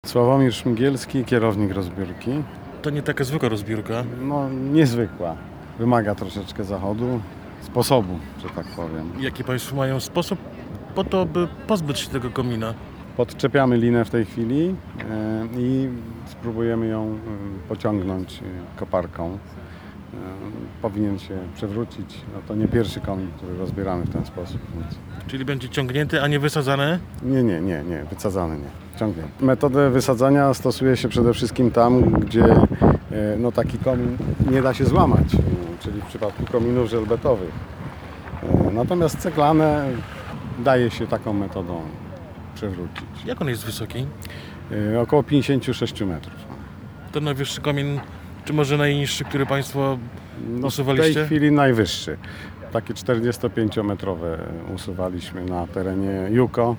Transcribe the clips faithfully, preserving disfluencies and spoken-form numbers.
Sławomir Szmigielski, kierownik rozbiórki. To nie taka zwykła rozbiórka. No niezwykła. Wymaga troszeczkę zachodu, sposobu, że tak powiem. Jaki Państwo mają sposób po to, by pozbyć się tego komina? Podczepiamy linę w tej chwili e, i spróbujemy ją e, pociągnąć e, koparką. E, powinien się przewrócić. No to nie pierwszy komin, który rozbieramy w ten sposób. Więc... Czyli będzie ciągnięty, a nie wysadzane? Nie, nie, nie, nie, wycadzany nie. Ciągnięty. Metodę wysadzania stosuje się przede wszystkim tam, gdzie e, no, taki komin nie da się złamać, e, czyli w przypadku kominów żelbetowych. E, natomiast ceglane daje się taką metodą przewrócić. Jak on jest wysoki? E, około pięćdziesiąt sześć metrów. To najwyższy komin, czy może najniższy, który Państwo No, w usuwaliście? tej chwili najwyższy. Takie czterdziestopięciometrowe usuwaliśmy na terenie Juko.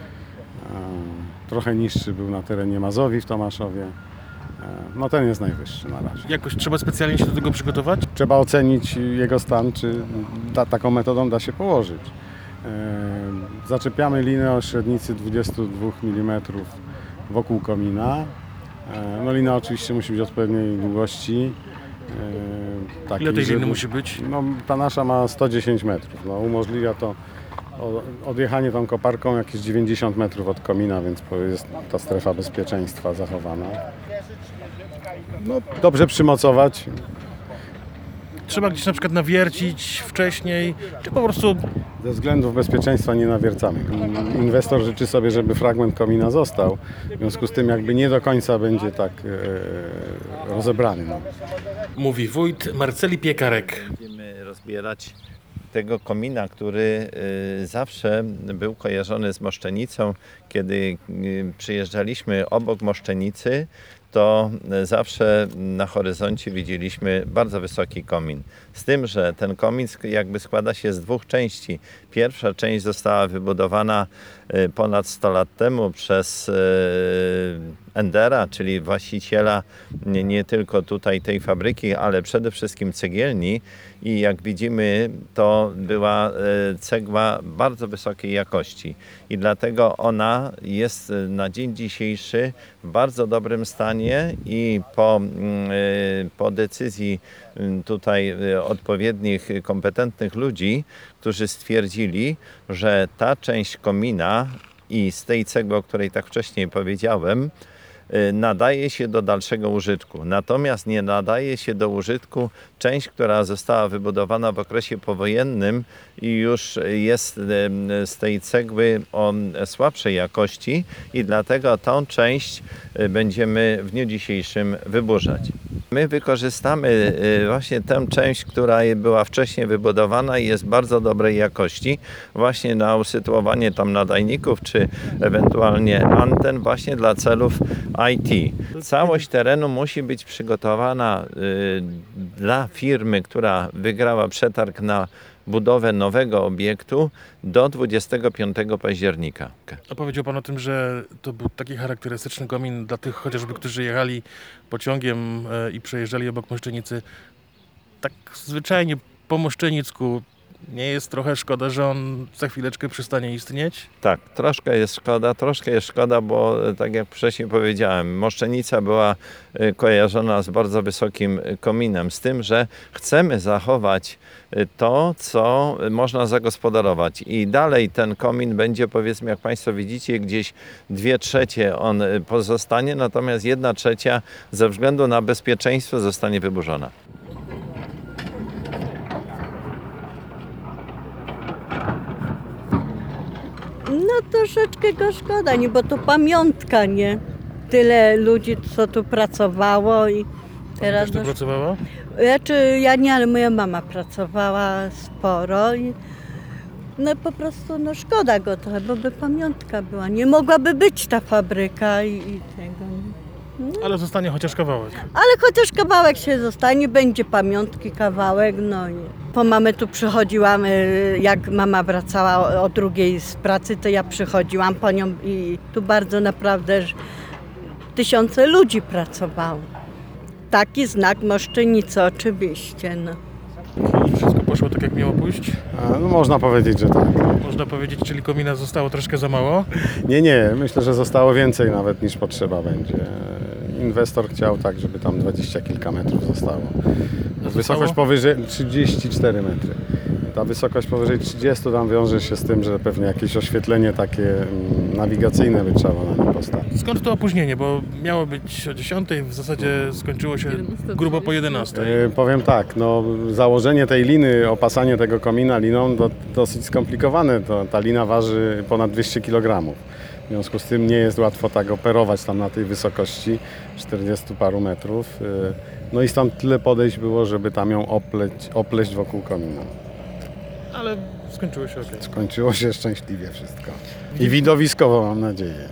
E, trochę niższy był na terenie Mazowi w Tomaszowie. E, no ten jest najwyższy na razie. Jakoś trzeba specjalnie się do tego przygotować? Trzeba ocenić jego stan, czy ta, taką metodą da się położyć. E, zaczepiamy linę o średnicy dwadzieścia dwa milimetrów wokół komina. E, no lina oczywiście musi być odpowiedniej długości. E, takiej, Ile tej liny żeby- musi być? No, ta nasza ma sto dziesięć metrów. No, umożliwia to o- odjechanie tą koparką jakieś dziewięćdziesiąt metrów od komina, więc to jest ta strefa bezpieczeństwa zachowana. No, dobrze przymocować. Trzeba gdzieś na przykład nawiercić wcześniej, czy po prostu Ze względów bezpieczeństwa nie nawiercamy. Inwestor życzy sobie, żeby fragment komina został. W związku z tym jakby nie do końca będzie tak e, rozebrany. No. mówi wójt Marceli Piekarek. Będziemy rozbierać tego komina, który y, zawsze był kojarzony z Moszczenicą. Kiedy y, przyjeżdżaliśmy obok Moszczenicy, to y, zawsze na horyzoncie widzieliśmy bardzo wysoki komin. Z tym, że ten komin sk- jakby składa się z dwóch części. Pierwsza część została wybudowana y, ponad sto lat temu przez y, Endera, czyli właściciela nie, nie tylko tutaj tej fabryki, ale przede wszystkim cegielni. I jak widzimy, to była e, cegła bardzo wysokiej jakości i dlatego ona jest e, na dzień dzisiejszy w bardzo dobrym stanie i po, mm, e, po decyzji mm, tutaj e, odpowiednich kompetentnych ludzi, którzy stwierdzili, że ta część komina i z tej cegły, o której tak wcześniej powiedziałem, nadaje się do dalszego użytku. Natomiast nie nadaje się do użytku część, która została wybudowana w okresie powojennym i już jest z tej cegły o słabszej jakości i dlatego tą część będziemy w dniu dzisiejszym wyburzać. My wykorzystamy właśnie tę część, która była wcześniej wybudowana i jest bardzo dobrej jakości, właśnie na usytuowanie tam nadajników, czy ewentualnie anten właśnie dla celów I T. Całość terenu musi być przygotowana y, dla firmy, która wygrała przetarg na budowę nowego obiektu do dwudziestego piątego października. A powiedział Pan o tym, że to był taki charakterystyczny komin dla tych chociażby, którzy jechali pociągiem e, i przejeżdżali obok Moszczenicy. Tak zwyczajnie po moszczenicku nie jest trochę szkoda, że on za chwileczkę przestanie istnieć? Tak, troszkę jest szkoda, troszkę jest szkoda, bo e, tak jak wcześniej powiedziałem, Moszczenica była e, kojarzona z bardzo wysokim e, kominem, z tym, że chcemy zachować e, to, co można zagospodarować i dalej ten komin będzie, powiedzmy, jak Państwo widzicie, gdzieś dwie trzecie on e, pozostanie, natomiast jedna trzecia ze względu na bezpieczeństwo zostanie wyburzona. No troszeczkę go szkoda, nie, bo to pamiątka, nie? Tyle ludzi, co tu pracowało i teraz... Też tu No, pracowała? znaczy, ja nie, ale moja mama pracowała sporo i no po prostu no szkoda go trochę, bo by pamiątka była. Nie mogłaby być ta fabryka i, i tego. nie? Ale zostanie chociaż kawałek. Ale chociaż kawałek się zostanie, będzie pamiątki kawałek, no i po mamę tu przychodziłam, y, jak mama wracała o, o drugiej z pracy, to ja przychodziłam po nią i tu bardzo naprawdę że tysiące ludzi pracowało. Taki znak Moszczenicy oczywiście, no. I wszystko poszło tak, jak miało pójść? A, no, można powiedzieć, że tak. Można powiedzieć, czyli komina zostało troszkę za mało. Nie, nie, myślę, że zostało więcej nawet niż potrzeba będzie. Inwestor chciał tak, żeby tam dwadzieścia kilka metrów zostało. Wysokość powyżej trzydzieści cztery metry. Ta wysokość powyżej trzydziestu tam wiąże się z tym, że pewnie jakieś oświetlenie takie mm, nawigacyjne by trzeba na nim postawić. Skąd to opóźnienie? Bo miało być o dziesiątej, w zasadzie skończyło się grubo po jedenastej. Yy, powiem tak, no, założenie tej liny, opasanie tego komina liną do, dosyć skomplikowane. To, ta lina waży ponad dwieście kilogramów. W związku z tym nie jest łatwo tak operować tam na tej wysokości czterdziestu paru metrów. Yy, no i stąd tyle podejść było, żeby tam ją opleć, opleść wokół komina. Ale skończyło się ok. Skończyło się szczęśliwie wszystko. I widowiskowo, mam nadzieję.